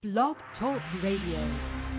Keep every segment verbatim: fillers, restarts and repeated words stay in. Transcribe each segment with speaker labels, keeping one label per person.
Speaker 1: Blog Talk Radio.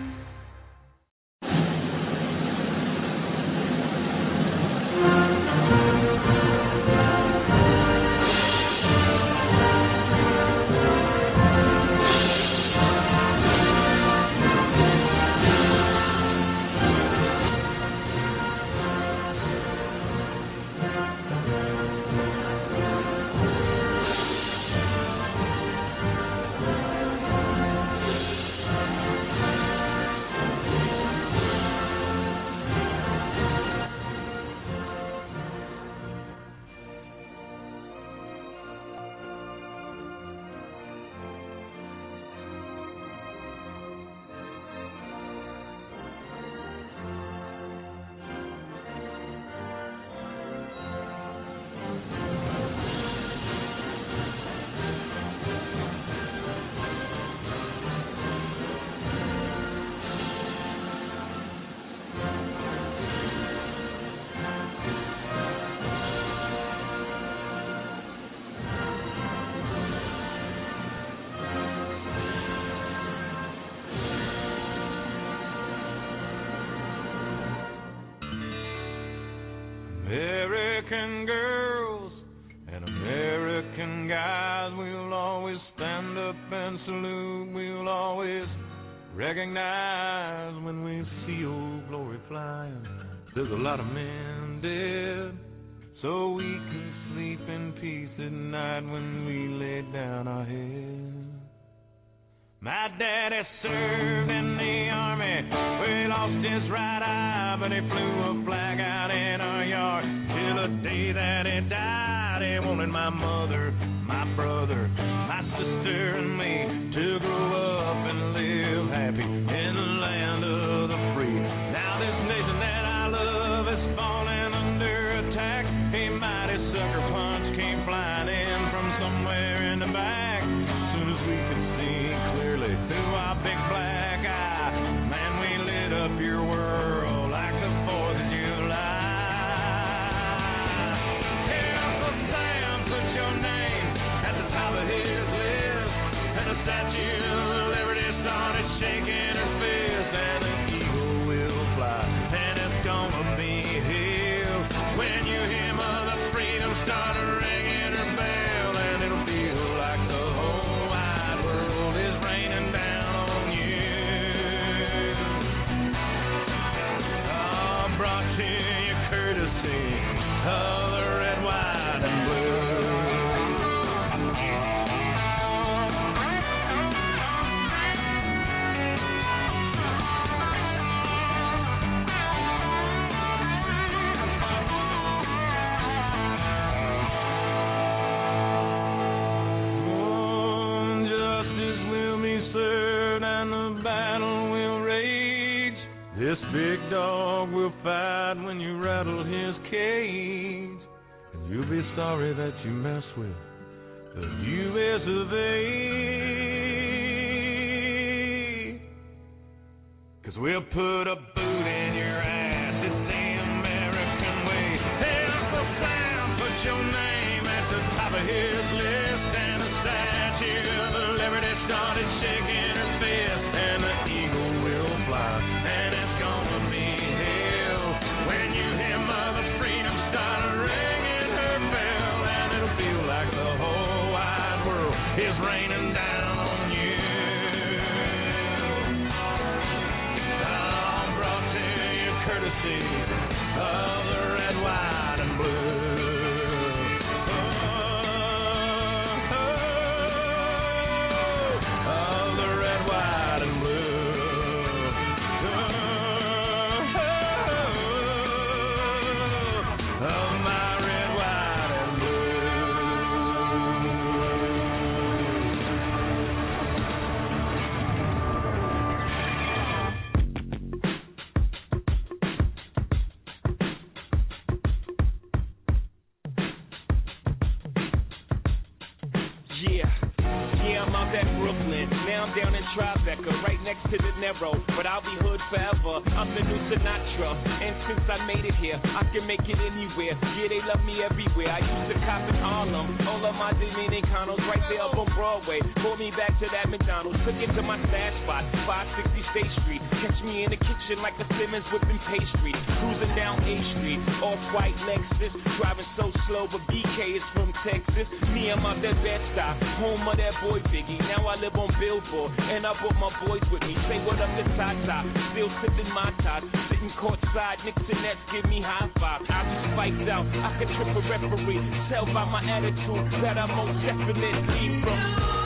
Speaker 2: American girls and American guys, we'll always stand up and salute. We'll always recognize when we see old glory flying. There's a lot of men dead, so we can sleep in peace at night when we lay down our head. My daddy served in the army, where he lost his right eye, but he flew a flag out in our yard till the day that he died. He wanted my mother, my brother, my sister, and me to grow up and live happy in the land of the free. Now this nation that I love is falling under attack. A mighty sucker punch came flying in from somewhere in the back. As soon as we could see clearly through our big black eye, man, we lit up your world like the fourth of July. Hey, Uncle Sam put your name at the top of his list, and the Statue of Liberty started shaking her fist, and an eagle will fly, and it's gonna be his when you hear Mother Freedom start ringing her bell, and it'll feel like the whole wide world is raining down on you. Oh, brought to you courtesy of the red, white, and blue. Oh, justice will be served and the battle will rage. This big dog will fight when you rattle his cage, and you'll be sorry that you mess with the U S of A. Cause we'll put a boot in your ass, it's the American way. Hey, Uncle Sam, put your name at the top of his list, and the Statue of Liberty started shaking her fist, and the eagle will fly, and it's gonna be hell when you hear Mother Freedom start ringing her bell, and it'll feel like the whole wide world is raining down on you. I'm brought to you courtesy of the red, white, and blue. Oh, of the red, white, and blue. Oh, of my red, white, and
Speaker 3: Yeah, yeah, I'm out at Brooklyn. Now I'm down in Tribeca, right next next to the narrow, but I'll be hood forever. I'm the new Sinatra, and since I made it here, I can make it anywhere. Yeah, they love me everywhere. I used to cop in Harlem, all of my Dominicanos right there up on Broadway. Pulled me back to that McDonald's, took it to my stash spot, five sixty State Street. Catch me in the kitchen like a Simmons whipping pastry, cruising down A Street, off-white Lexus, driving so slow, but B K is from Texas. Me, I'm out that Bed-Stuy, home of that boy Biggie. Now I live on Billboard, and I brought my boys with me. Say what up to Tata, still sipping my top, sitting courtside, Knicks and Nets give me high five. I be spiked out, I can trip a referee, tell by my attitude that I'm most definitely from.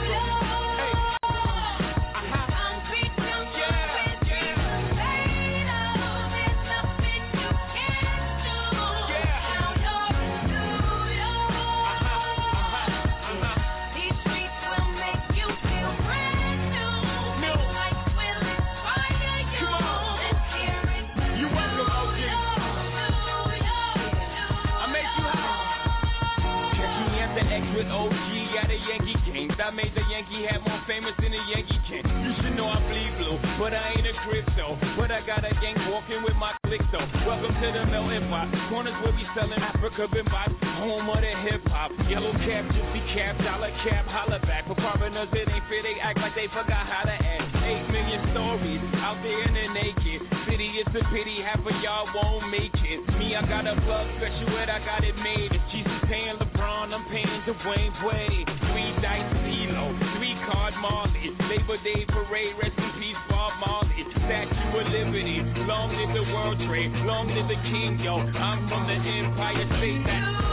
Speaker 3: With O G at a Yankee game, I made the Yankee hat more famous than a Yankee can. You should know I bleed blue, but I ain't a crypto. But I got a gang walking with my click though. Welcome to the melting pot. Corners where we selling Africa bimbop, home of the hip hop. Yellow cap, gypsy cap, dollar cap, holla back. For foreigners it ain't fair, they act like they forgot how to act. Eight million stories out there in the naked city. It's a pity half of y'all won't make it. Me, I got a plug special, and I got it made. If Jesus paying LeBron, I'm paying Dwayne Wade. Three dice CeeLo, three card Marley. Labor Day parade, rest in peace Bob Marley. Statue of Liberty, long live the World Trade, long live the King, yo. I'm from the Empire State. That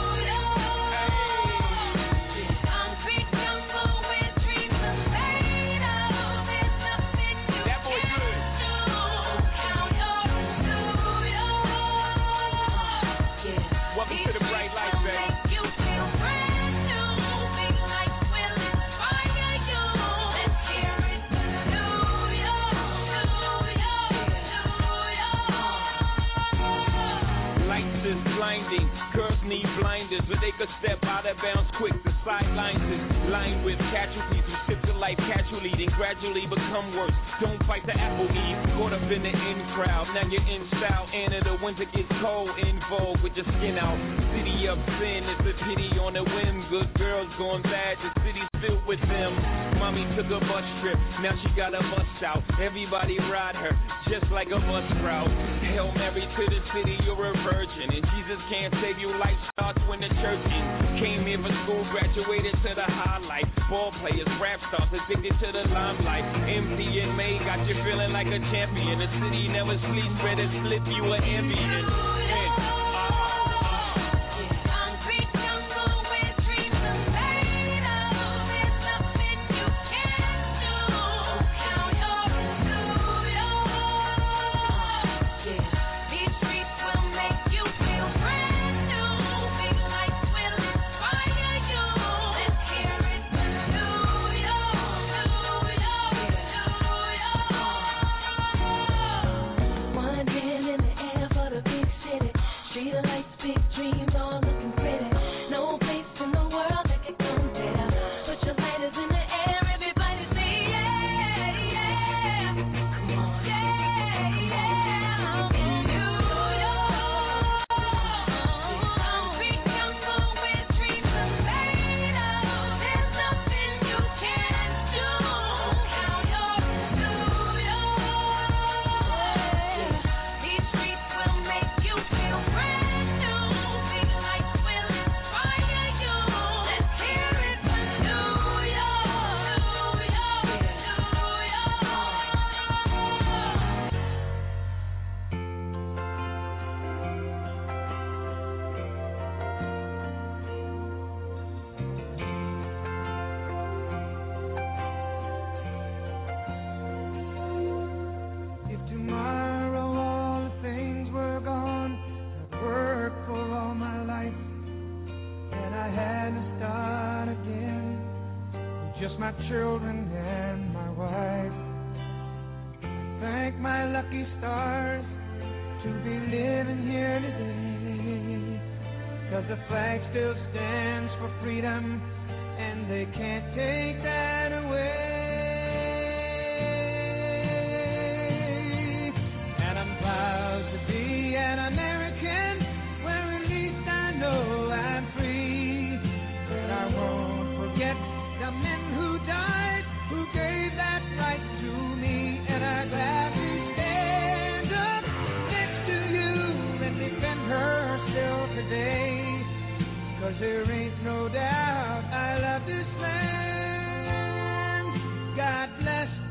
Speaker 3: blinding, girls need blinders, but they could step out of bounds quick. The sidelines is lined with casualties who sip the life casually, then gradually become worse. Don't fight the apple eve, caught up in the in crowd. Now you're in style, and in the winter gets cold, in vogue with your skin out. City of sin, it's a pity on a whim. Good girls going bad, the city's filled with them. Mommy took a bus trip, now she got a bus out. Everybody ride her, just like a bus route. Hail Mary to the city, you're a virgin, and Jesus can't save you. Life starts when the church ends. Came here for school, graduated to the highlight. Ball players, rap stars, addicted to the limelight. M P and May got you feeling like a champion. The city never sleeps, better slip you an ambient. And,
Speaker 4: my children and my wife. Thank my lucky stars to be living here today, 'cause the flag still stands for freedom and they can't take that away.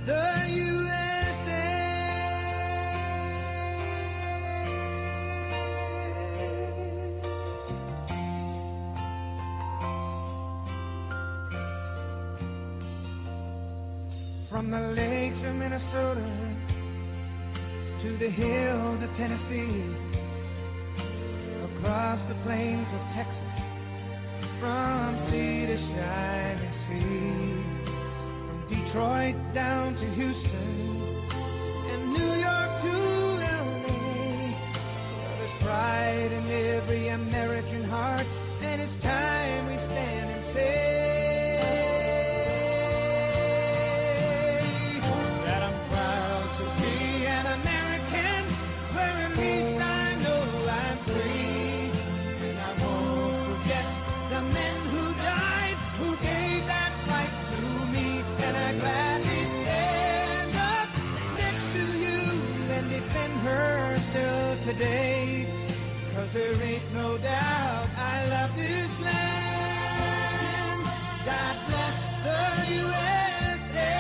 Speaker 4: the U S A. From the lakes of Minnesota to the hills of Tennessee, across the plains of Texas, from sea to shining sea, from Detroit down to Houston and New York to L A. There's pride in every American heart, and it's time we stand and say that I'm proud to be an American, where at least I know I'm free. And I won't forget the men who died, who gave that right to me. And I gladly stand up next to you and defend her still today. 'Cause there ain't no doubt I love this land. God bless the U S A.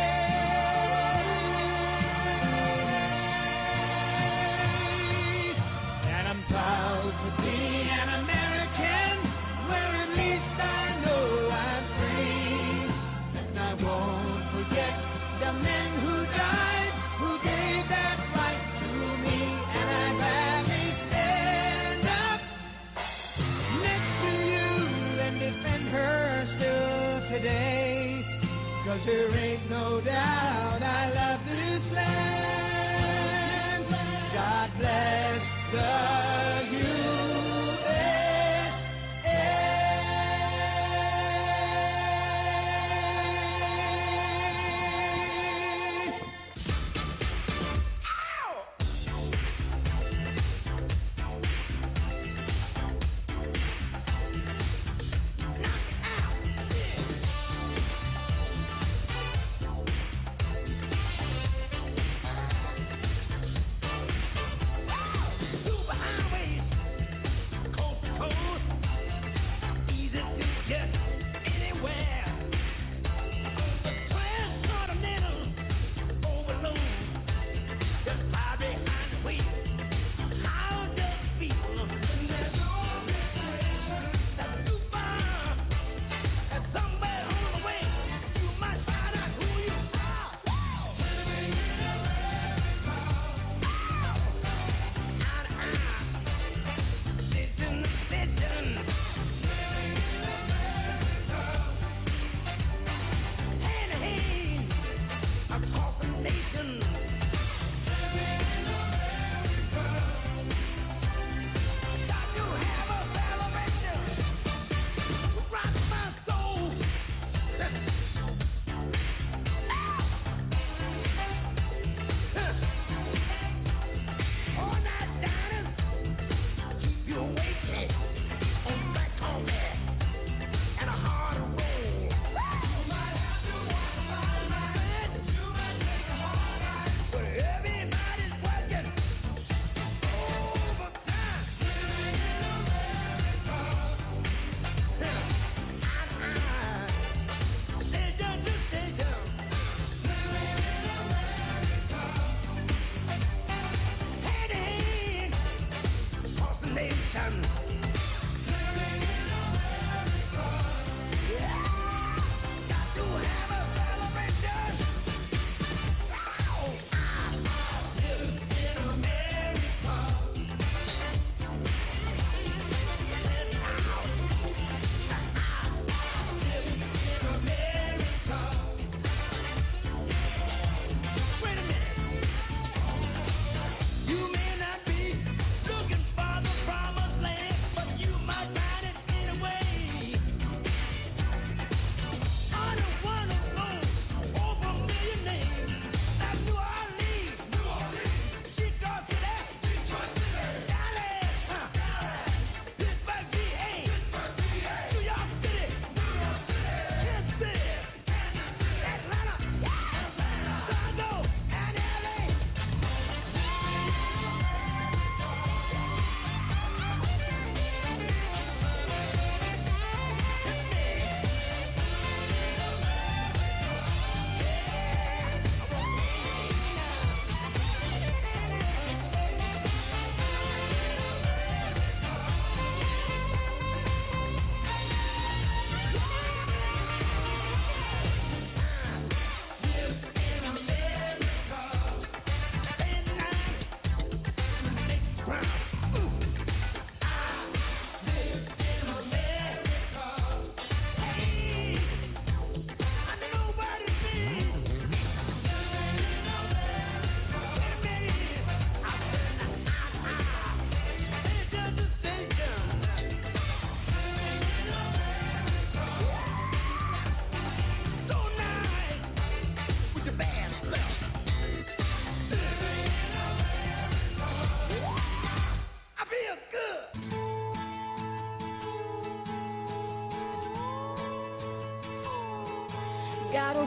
Speaker 4: And I'm proud to be an American, where at least I know I'm free. And I won't forget the men who died, who gave that right to me. And I gladly stand up next to you and defend her still today. 'Cause there ain't no doubt I love this land. God bless the U S A. Super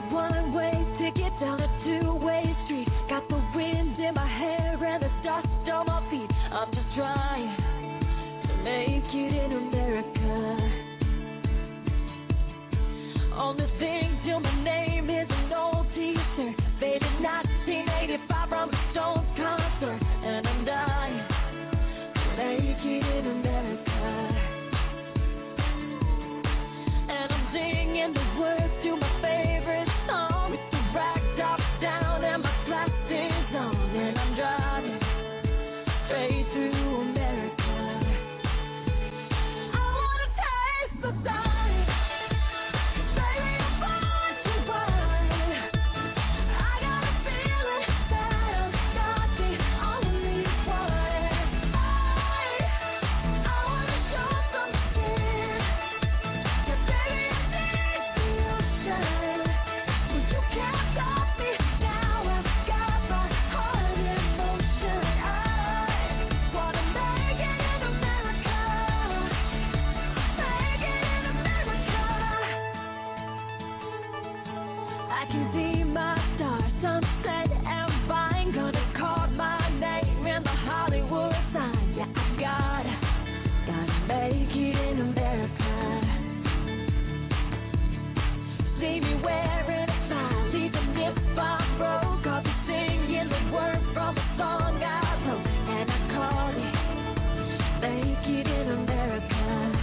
Speaker 5: one-way ticket down a two-way street. Got the wind in my hair and the dust on my feet. I'm just trying to make it in America. Only thing till my name is an old t-shirt dated nineteen eighty-five from a Stones concert. And I'm dying to make it in America. And I'm singing the words to my favorite song with the rag top down and my glasses on. And I'm driving straight through America. I wanna taste the sun. Baby, I'm born to run. I got a feeling that I'm not the only one. I, I wanna show some skin. Yeah, baby, I need the ocean. But you can't stop me now. I've got my heart in motion. I wanna make it in America. Make it in America. I can see my star, sunset and vine. Gonna call my name in the Hollywood sign. Yeah, I gotta, gotta make it in America. See me wearing a smile, even if I'm broke. I'll be singing the words from a song I wrote. And I call it, make it in America.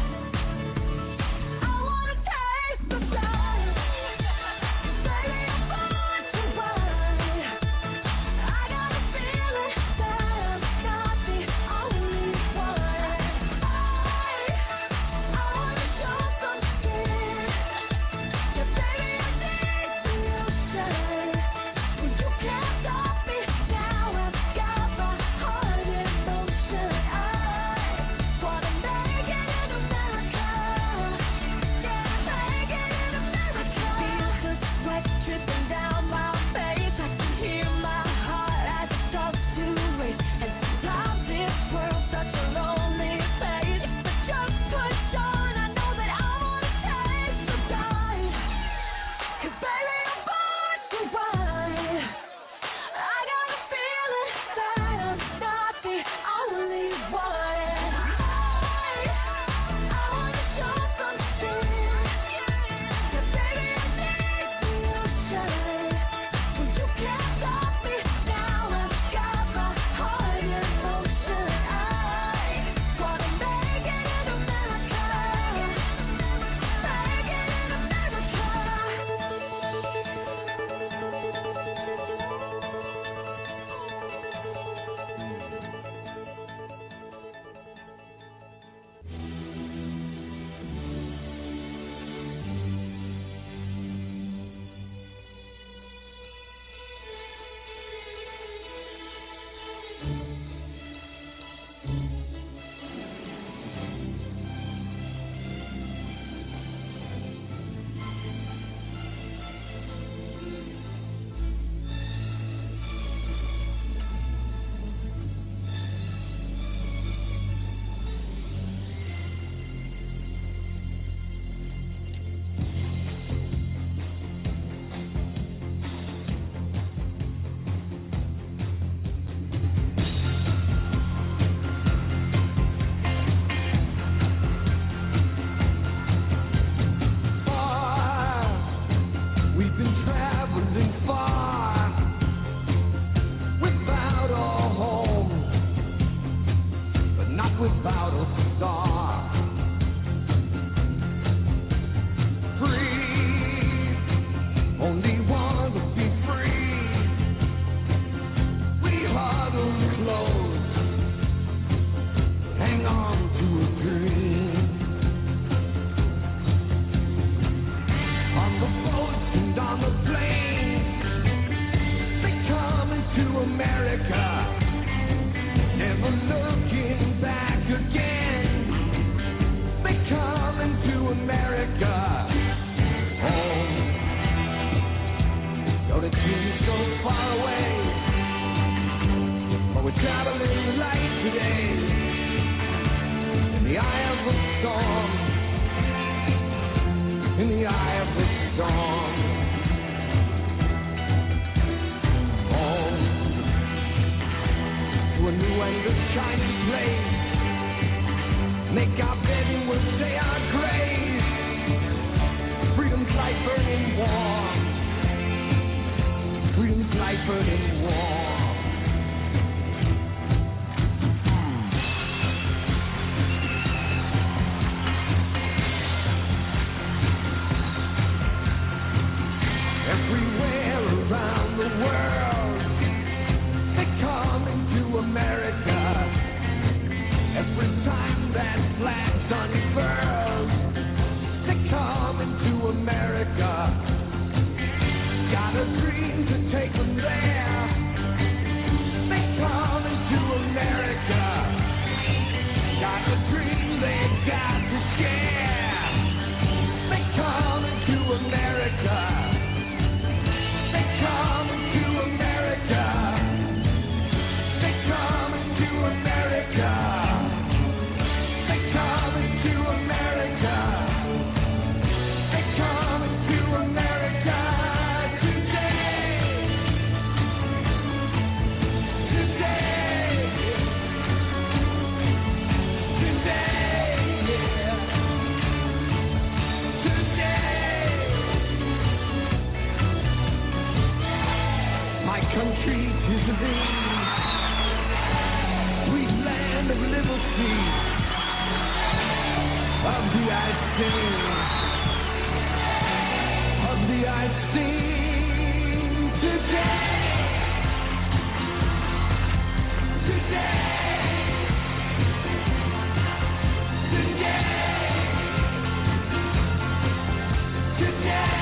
Speaker 5: I wanna taste the sun. Baby, I'm born to run. I got a feeling that I'm not the only one. I, I wanna show some skin. Yeah, baby, I need the ocean. But you can't stop me now. I've got my heart in motion. I wanna make it in America. Yeah, make it in America. Feel the sweat dripping down my face. I can hear my heart as it starts to race. And sometimes this world's such a lonely place. If I just push on, I know that I wanna taste the sun. 'Cause baby, I'm born to run. I got a feeling that I'm not the only one. I, I wanna show some skin. Yeah, baby, I need the ocean. But you can't stop me now. I've got my heart in motion. I wanna make it in America. Make it in America.
Speaker 4: We've been traveling far without a home, but not without a star. Free, only want to be free. We huddle close, hang on to a dream. On the boats and on the planes, they come into America, never looking back again. They come into America, home. Though the dreams so far away, but we're traveling light today, in the eye of the storm. In the eye of the storm, and the shining place. Make our bed and we'll say our grace. Freedom's light burning warm. Freedom's light burning warm. Everywhere around the world, they come into America. Every time that flag's unfurled, they come into America. Got a dream to take them there. They come into America. Got a dream they've got to share. They come into America. They come into America. They come into America. They come into America. They come into America today. Today. Today. Today. My country is a thee, sweet land of liberty, of the I sing, of the I sing today, today, today, today.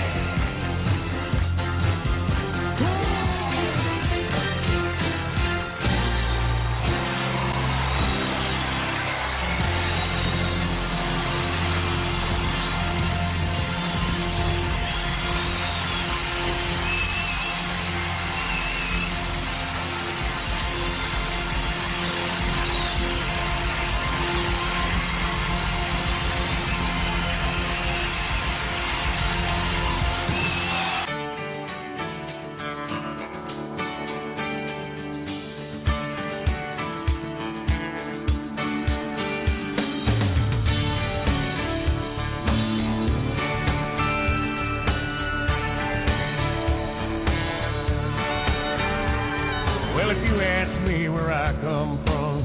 Speaker 6: Well, if you ask me where I come from,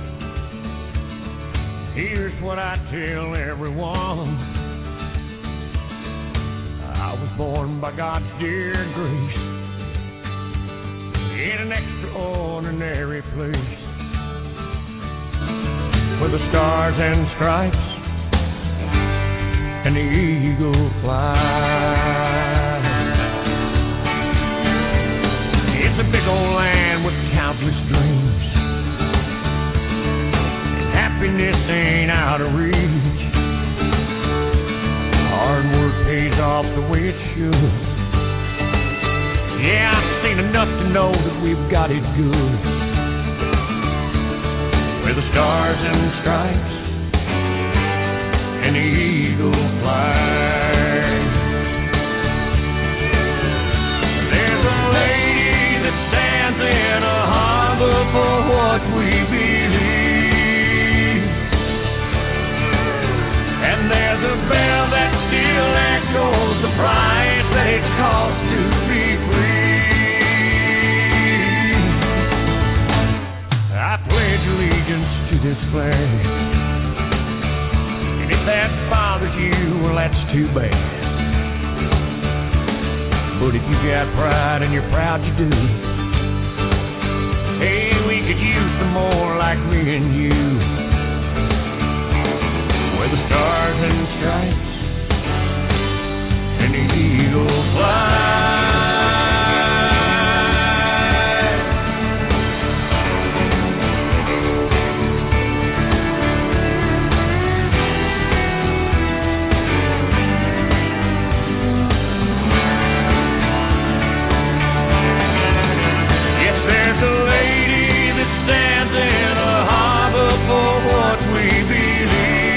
Speaker 6: here's what I tell everyone. I was born by God's dear grace in an extraordinary place where the stars and stripes and the eagle fly. It's a big old land with countless dreams. Happiness ain't out of reach. Hard work pays off the way it should. Yeah, I've seen enough to know that we've got it good. Where the stars and stripes and the eagle fly. There's a lady that stands in a harbor for what we believe. And there's a bell that still echoes the price that it costs to be free. I pledge allegiance to this flag. And if that bothers you, well, that's too bad. But if you got pride and you're proud you do, hey, we could use some more like me and you. Where the stars and stripes and the eagle fly.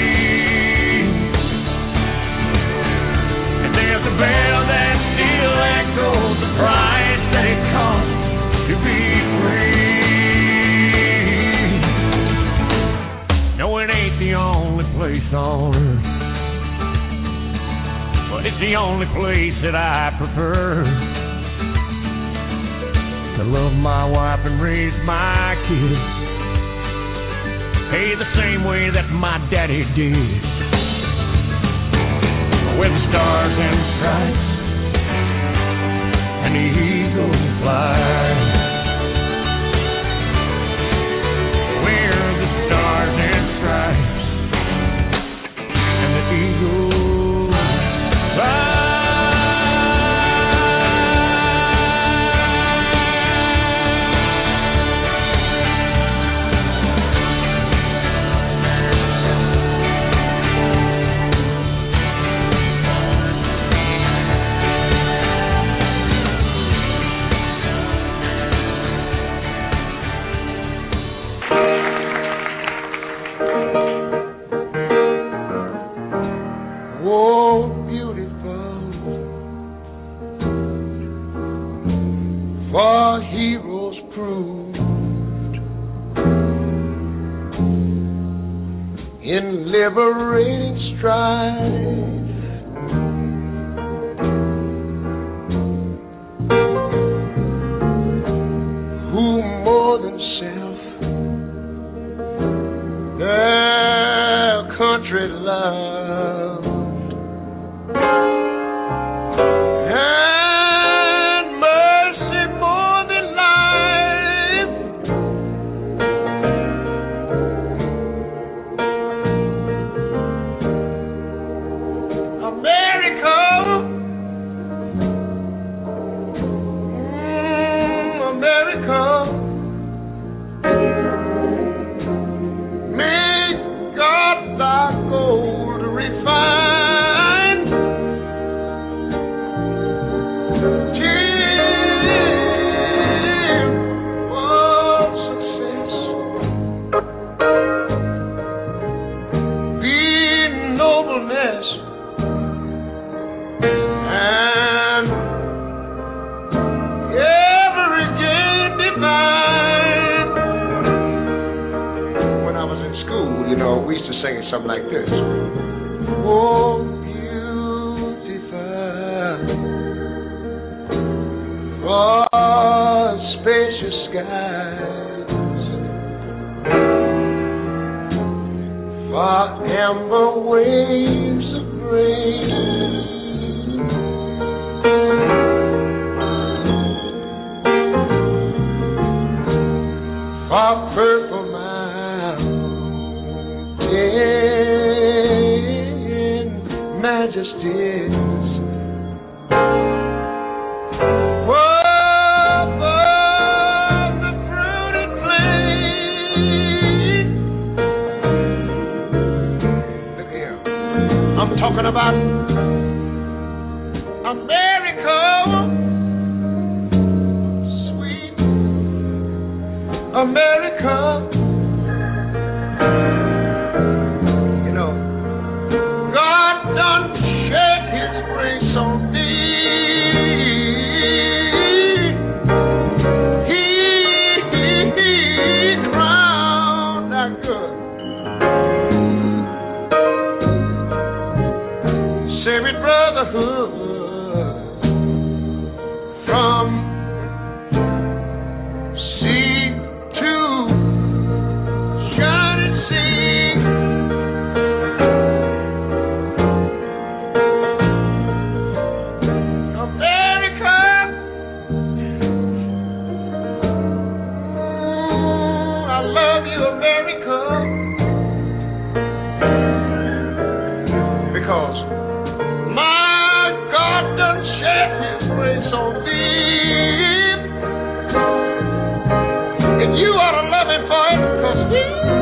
Speaker 6: Bell that still the only place that I prefer to love my wife and raise my kids, hey, the same way that my daddy did. With the stars and stripes and the eagle flies, where the stars and stripes and the eagle flies.
Speaker 7: Liberating strife, who more than self their country loved, and mercy more than life. Something like this. Oh, beautiful, for spacious skies, for amber waves of grain, for purple in majesties, above the fruited plain. Look here, I'm talking about America, sweet America. Done shed his grace on me. He, he, he crowned that good. Sacred brotherhood from sea to shining sea. You ought to love him for it, because he